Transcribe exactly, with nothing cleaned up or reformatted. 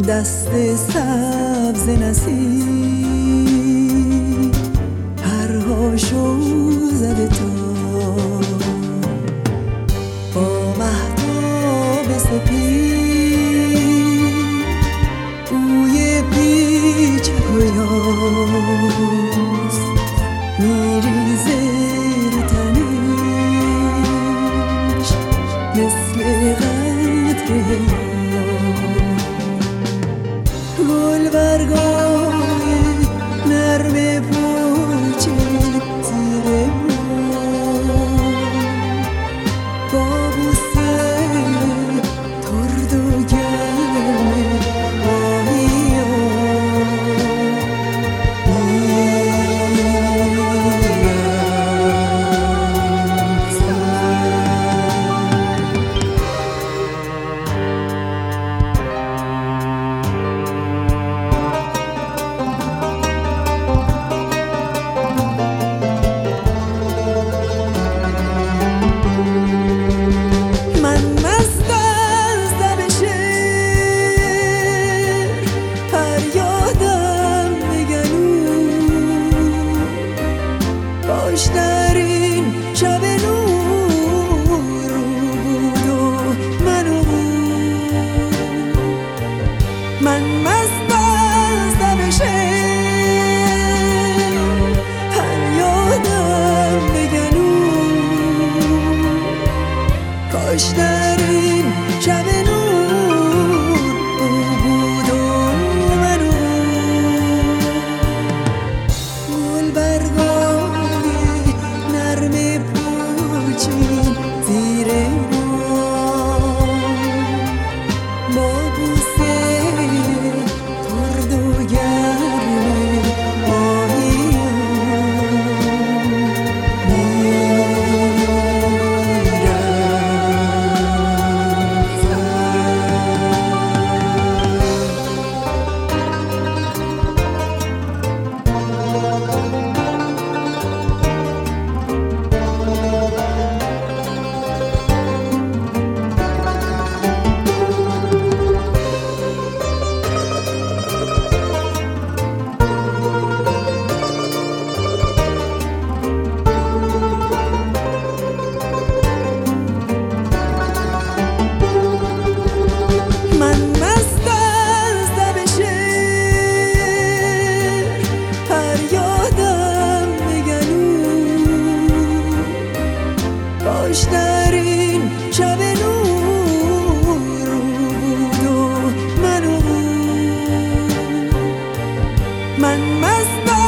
دست سبز نسیم پرهاشو زده تا با مهتاب سپید بوی پیچ گیاست میریزه رو تنش مثل قطره گل برگای نرم پوچه زیر با بوسه ترد و گرم ماهیا در این شب نور رو بود و منو بود من مست از دم شعر فریادم بگنون کاش در این شب نور رو بود و منو گل برگاه زیر با بوسه ترد و گرم ماهیا در این شب نور رو بود و منو بود من مست